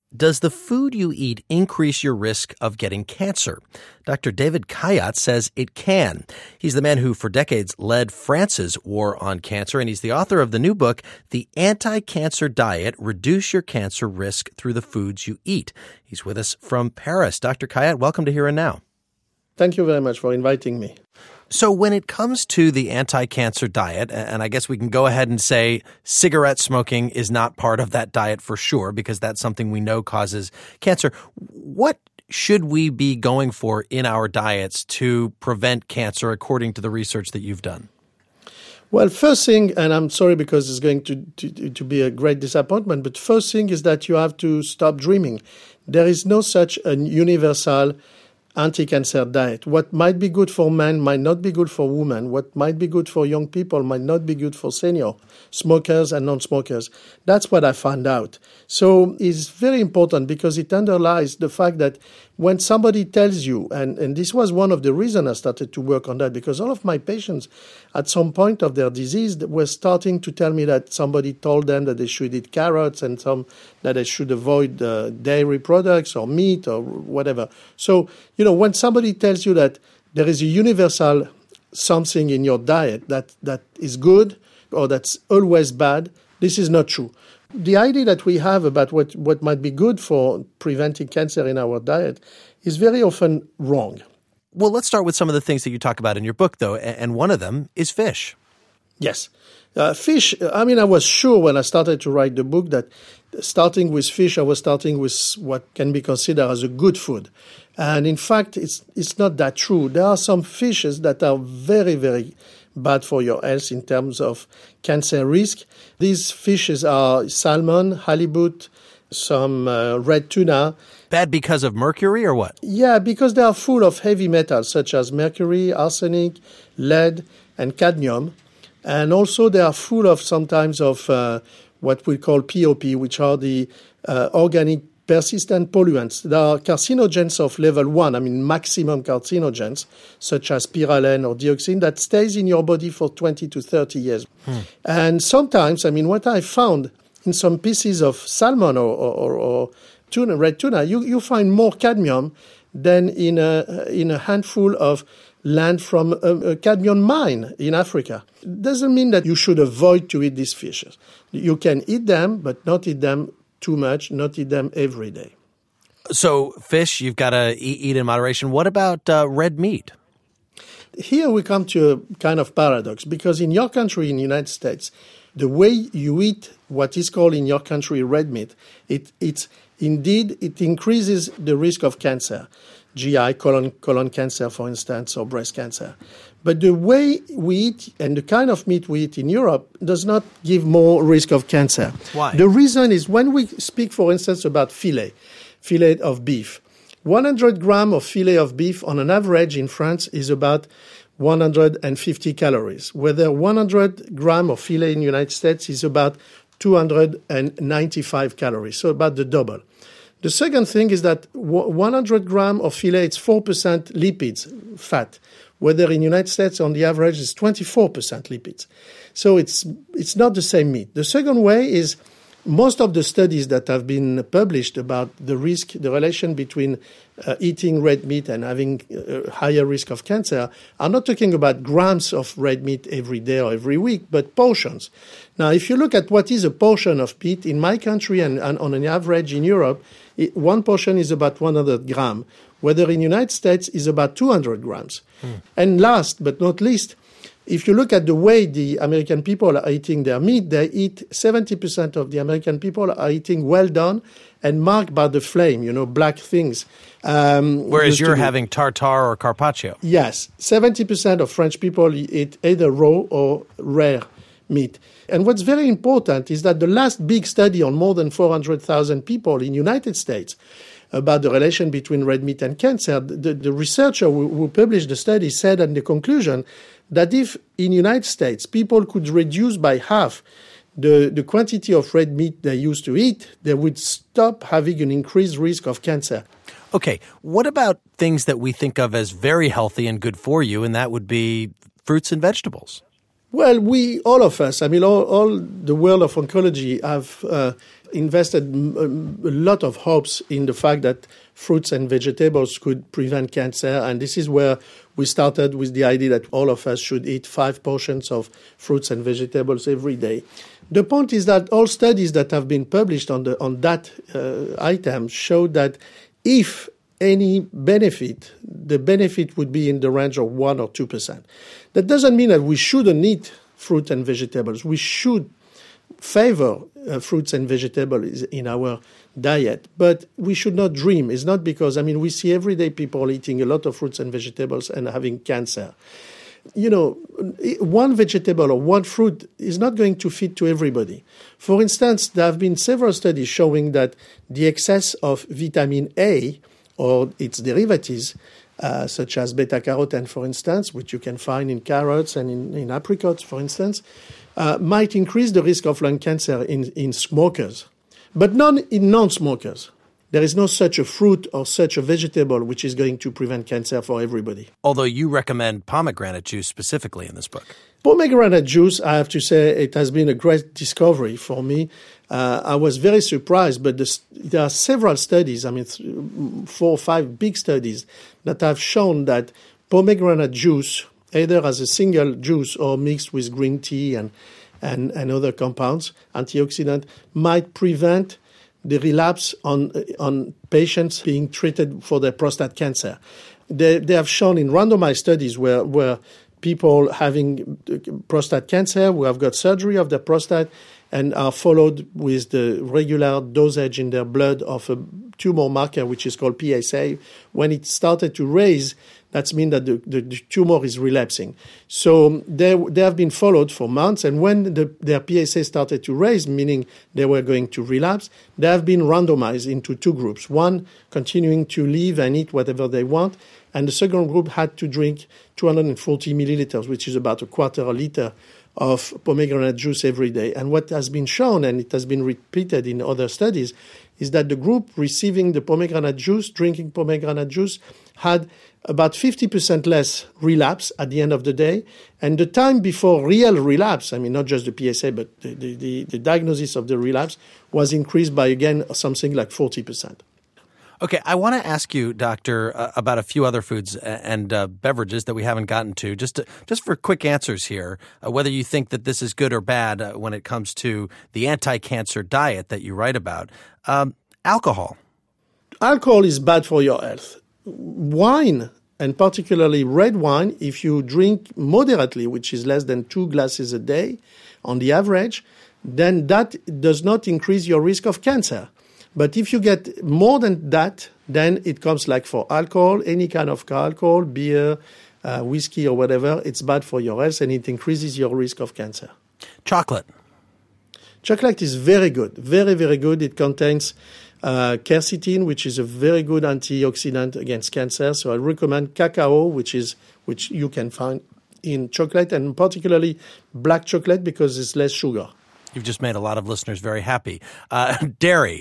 Does the food you eat increase your risk of getting cancer? Dr. David Kayat says it can. He's the man who for decades led France's war on cancer, and he's the author of the new book, The Anti-Cancer Diet, Reduce Your Cancer Risk Through the Foods You Eat. He's with us from Paris. Dr. Kayat, welcome to Here and Now. Thank you very much for inviting me. So when it comes to the anti-cancer diet, and I guess we can go ahead and say cigarette smoking is not part of that diet for sure, because that's something we know causes cancer. What should we be going for in our diets to prevent cancer according to the research that you've done? Well, first thing, and I'm sorry because it's going to be a great disappointment, but first thing is that you have to stop dreaming. There is no such a universal anti-cancer diet. What might be good for men might not be good for women. What might be good for young people might not be good for senior smokers and non-smokers. That's what I found out. So it's very important because it underlies the fact that when somebody tells you, and this was one of the reasons I started to work on that, because all of my patients at some point of their disease were starting to tell me that somebody told them that they should eat carrots and some that they should avoid dairy products or meat or whatever. So, when somebody tells you that there is a universal something in your diet that is good or that's always bad, this is not true. The idea that we have about what might be good for preventing cancer in our diet is very often wrong. Well, let's start with some of the things that you talk about in your book, though, and one of them is fish. Yes. Fish, I was sure when I started to write the book that starting with fish, I was starting with what can be considered as a good food. And in fact, it's not that true. There are some fishes that are very, very bad for your health in terms of cancer risk. These fishes are salmon, halibut, some red tuna. Bad because of mercury or what? Yeah, because they are full of heavy metals such as mercury, arsenic, lead, and cadmium. And also they are full of sometimes of what we call POP, which are the organic persistent pollutants. There are carcinogens of level 1, maximum carcinogens, such as pyralen or dioxin, that stays in your body for 20 to 30 years. And sometimes, what I found in some pieces of salmon or tuna, red tuna, you find more cadmium than in a handful of land from a cadmium mine in Africa. It doesn't mean that you should avoid to eat these fishes. You can eat them, but not eat them too much, not eat them every day. So fish, you've got to eat in moderation. What about red meat? Here we come to a kind of paradox, because in your country, in the United States, the way you eat what is called in your country red meat, it increases the risk of cancer, GI, colon cancer, for instance, or breast cancer. But the way we eat and the kind of meat we eat in Europe does not give more risk of cancer. Why? The reason is when we speak, for instance, about filet of beef, 100 grams of filet of beef on an average in France is about 150 calories, whether 100 grams of filet in the United States is about 295 calories, so about the double. The second thing is that 100 grams of filet is 4% lipids, fat, whether in the United States on the average is 24% lipids. So it's not the same meat. The second way is most of the studies that have been published about the relation between eating red meat and having a higher risk of cancer are not talking about grams of red meat every day or every week, but portions. Now, if you look at what is a portion of meat in my country and on an average in Europe, one portion is about 100 grams, whether in the United States is about 200 grams. And last but not least, if you look at the way the American people are eating their meat, 70% of the American people are eating well done and marked by the flame, black things. Whereas you're having tartare or carpaccio. Yes, 70% of French people eat either raw or rare meat. And what's very important is that the last big study on more than 400,000 people in the United States about the relation between red meat and cancer, the researcher who published the study said in the conclusion that if in the United States people could reduce by half the quantity of red meat they used to eat, they would stop having an increased risk of cancer. Okay, what about things that we think of as very healthy and good for you, and that would be fruits and vegetables? Well, all of us, I mean, all the world of oncology have invested a lot of hopes in the fact that fruits and vegetables could prevent cancer. And this is where we started with the idea that all of us should eat 5 portions of fruits and vegetables every day. The point is that all studies that have been published on that item show that if any benefit, the benefit would be in the range of 1 or 2%. That doesn't mean that we shouldn't eat fruit and vegetables. We should favor fruits and vegetables in our diet, but we should not dream. It's not because, I mean, we see everyday people eating a lot of fruits and vegetables and having cancer. You know, one vegetable or one fruit is not going to fit to everybody. For instance, there have been several studies showing that the excess of vitamin A or its derivatives, such as beta-carotene, for instance, which you can find in carrots and in apricots, for instance, might increase the risk of lung cancer in smokers, but not in non-smokers. There is no such a fruit or such a vegetable which is going to prevent cancer for everybody. Although you recommend pomegranate juice specifically in this book. Pomegranate juice, I have to say, it has been a great discovery for me. I was very surprised, but there are several studies, 4 or 5 big studies, that have shown that pomegranate juice, either as a single juice or mixed with green tea and other compounds, antioxidant, might prevent the relapse on patients being treated for their prostate cancer. They have shown in randomized studies where people having prostate cancer who have got surgery of their prostate and are followed with the regular dosage in their blood of a tumor marker, which is called PSA. When it started to raise, that means that the tumor is relapsing. So they have been followed for months, and when their PSA started to raise, meaning they were going to relapse, they have been randomized into 2 groups. One continuing to live and eat whatever they want, and the second group had to drink 240 milliliters, which is about a quarter a liter of pomegranate juice every day. And what has been shown, and it has been repeated in other studies, is that the group receiving the pomegranate juice, drinking pomegranate juice, had about 50% less relapse at the end of the day. And the time before real relapse, not just the PSA, but the diagnosis of the relapse, was increased by, again, something like 40%. Okay, I want to ask you, Doctor, about a few other foods and beverages that we haven't gotten to. Just for quick answers here, whether you think that this is good or bad when it comes to the anti-cancer diet that you write about. Alcohol. Alcohol is bad for your health. Wine, and particularly red wine, if you drink moderately, which is less than 2 glasses a day on the average, then that does not increase your risk of cancer. But if you get more than that, then it comes like for alcohol, any kind of alcohol, beer, whiskey or whatever, it's bad for your health and it increases your risk of cancer. Chocolate. Chocolate is very good, very, very good. It contains quercetin, which is a very good antioxidant against cancer. So I recommend cacao, which you can find in chocolate, and particularly black chocolate because it's less sugar. You've just made a lot of listeners very happy. Dairy.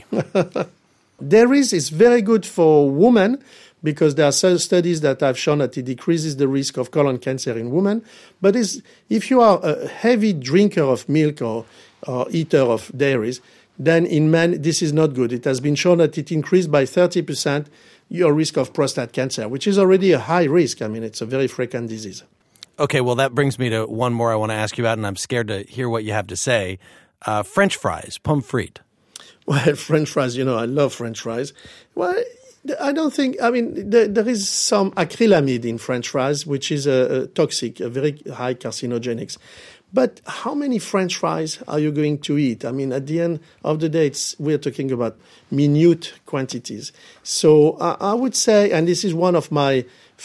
Dairy is very good for women because there are studies that have shown that it decreases the risk of colon cancer in women. But if you are a heavy drinker of milk or eater of dairies, then in men, this is not good. It has been shown that it increased by 30% your risk of prostate cancer, which is already a high risk. It's a very frequent disease. Okay, well, that brings me to one more I want to ask you about, and I'm scared to hear what you have to say. French fries, pommes frites. Well, French fries, I love French fries. Well, I don't think, there is some acrylamide in French fries, which is a toxic, a very high carcinogenics. But how many French fries are you going to eat? At the end of the day, we're talking about minute quantities. So I would say, and this is one of my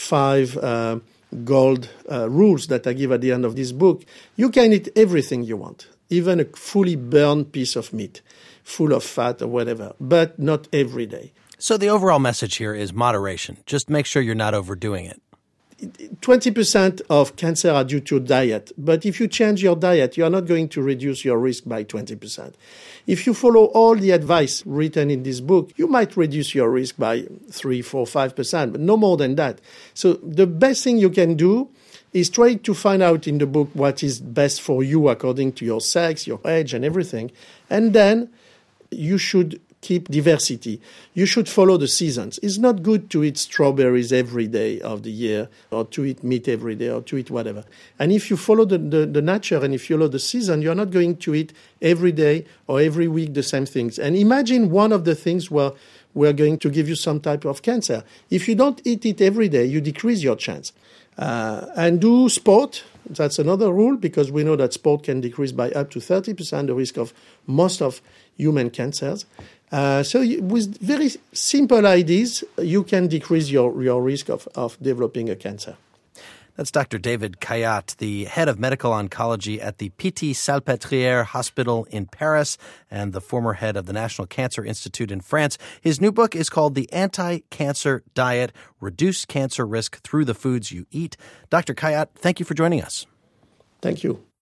5 gold rules that I give at the end of this book, you can eat everything you want, even a fully burned piece of meat, full of fat or whatever, but not every day. So the overall message here is moderation. Just make sure you're not overdoing it. 20% of cancer are due to diet. But if you change your diet, you are not going to reduce your risk by 20%. If you follow all the advice written in this book, you might reduce your risk by 3, 4, 5%, but no more than that. So the best thing you can do is try to find out in the book what is best for you according to your sex, your age, and everything. And then you should keep diversity. You should follow the seasons. It's not good to eat strawberries every day of the year, or to eat meat every day, or to eat whatever. And if you follow the nature and if you follow the season, you're not going to eat every day or every week the same things. And imagine one of the things where we're going to give you some type of cancer. If you don't eat it every day, you decrease your chance. And do sport. That's another rule, because we know that sport can decrease by up to 30% the risk of most of human cancers. So with very simple ideas, you can decrease your risk of developing a cancer. That's Dr. David Khayat, the head of medical oncology at the Pitié-Salpêtrière Hospital in Paris and the former head of the National Cancer Institute in France. His new book is called The Anti-Cancer Diet: Reduce Cancer Risk Through the Foods You Eat. Dr. Khayat, thank you for joining us. Thank you.